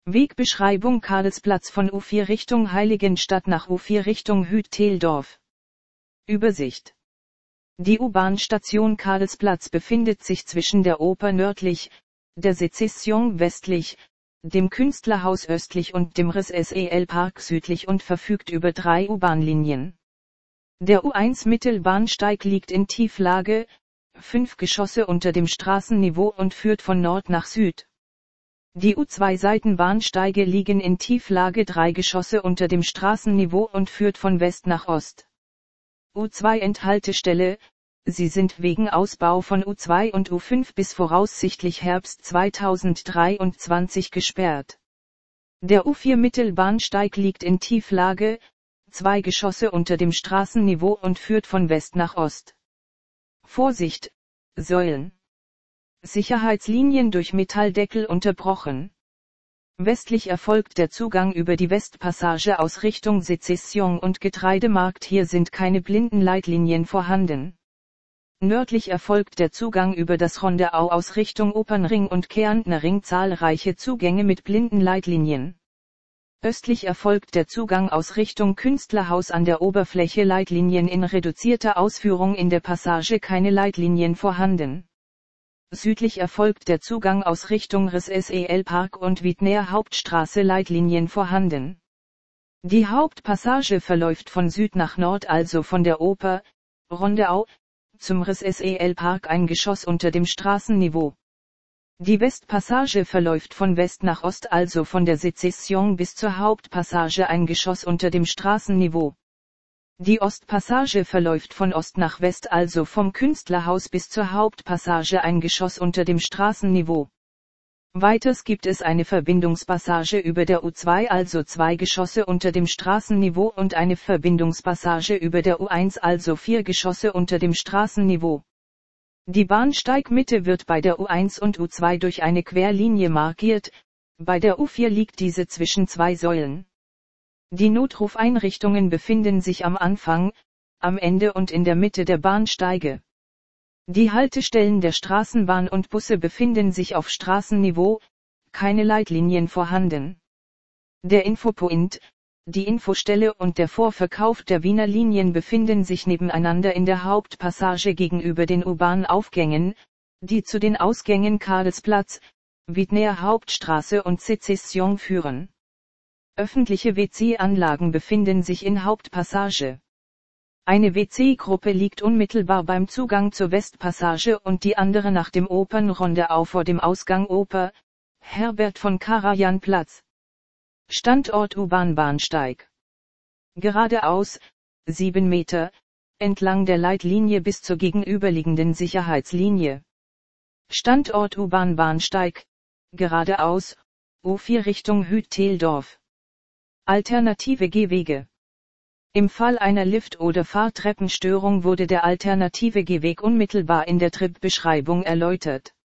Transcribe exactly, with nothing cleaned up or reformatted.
Wegbeschreibung Karlsplatz von U vier Richtung Heiligenstadt nach U vier Richtung Hüt-Teldorf. Übersicht. Die U-Bahn-Station Karlsplatz befindet sich zwischen der Oper nördlich, der Sezession westlich, dem Künstlerhaus östlich und dem R S S E L-Park südlich und verfügt über drei U-Bahn-Linien. Der U eins Mittelbahnsteig liegt in Tieflage, fünf Geschosse unter dem Straßenniveau und führt von Nord nach Süd. Die U zwei Seitenbahnsteige liegen in Tieflage drei Geschosse unter dem Straßenniveau und führt von West nach Ost. U zwei Endhaltestelle, sie sind wegen Ausbau von U zwei und U fünf bis voraussichtlich Herbst zweitausenddreiundzwanzig gesperrt. Der U vier Mittelbahnsteig liegt in Tieflage, zwei Geschosse unter dem Straßenniveau und führt von West nach Ost. Vorsicht, Säulen. Sicherheitslinien durch Metalldeckel unterbrochen. Westlich erfolgt der Zugang über die Westpassage aus Richtung Sezession und Getreidemarkt, hier sind keine Blindenleitlinien vorhanden. Nördlich erfolgt der Zugang über das Rondeau aus Richtung Opernring und Kärntner Ring, zahlreiche Zugänge mit Blindenleitlinien. Östlich erfolgt der Zugang aus Richtung Künstlerhaus an der Oberfläche, Leitlinien in reduzierter Ausführung, in der Passage keine Leitlinien vorhanden. Südlich erfolgt der Zugang aus Richtung R S S E L-Park und Wiedner Hauptstraße, Leitlinien vorhanden. Die Hauptpassage verläuft von Süd nach Nord, also von der Oper, Rondeau, zum R S S E L-Park, ein Geschoss unter dem Straßenniveau. Die Westpassage verläuft von West nach Ost, also von der Sezession bis zur Hauptpassage, ein Geschoss unter dem Straßenniveau. Die Ostpassage verläuft von Ost nach West, also vom Künstlerhaus bis zur Hauptpassage, ein Geschoss unter dem Straßenniveau. Weiters gibt es eine Verbindungspassage über der U zwei, also zwei Geschosse unter dem Straßenniveau, und eine Verbindungspassage über der U eins, also vier Geschosse unter dem Straßenniveau. Die Bahnsteigmitte wird bei der U eins und U zwei durch eine Querlinie markiert, bei der U vier liegt diese zwischen zwei Säulen. Die Notrufeinrichtungen befinden sich am Anfang, am Ende und in der Mitte der Bahnsteige. Die Haltestellen der Straßenbahn und Busse befinden sich auf Straßenniveau, keine Leitlinien vorhanden. Der Infopoint, die Infostelle und der Vorverkauf der Wiener Linien befinden sich nebeneinander in der Hauptpassage gegenüber den U-Bahn-Aufgängen, die zu den Ausgängen Karlsplatz, Wiedner Hauptstraße und Sezession führen. Öffentliche W C-Anlagen befinden sich in Hauptpassage. Eine W C-Gruppe liegt unmittelbar beim Zugang zur Westpassage und die andere nach dem Opernrondeau vor dem Ausgang Oper, Herbert von Karajan Platz. Standort U-Bahn-Bahnsteig. Geradeaus, sieben Meter, entlang der Leitlinie bis zur gegenüberliegenden Sicherheitslinie. Standort U-Bahn-Bahnsteig, geradeaus, U vier Richtung Hüt-Teldorf. Alternative Gehwege. Im Fall einer Lift- oder Fahrtreppenstörung wurde der alternative Gehweg unmittelbar in der Tripbeschreibung erläutert.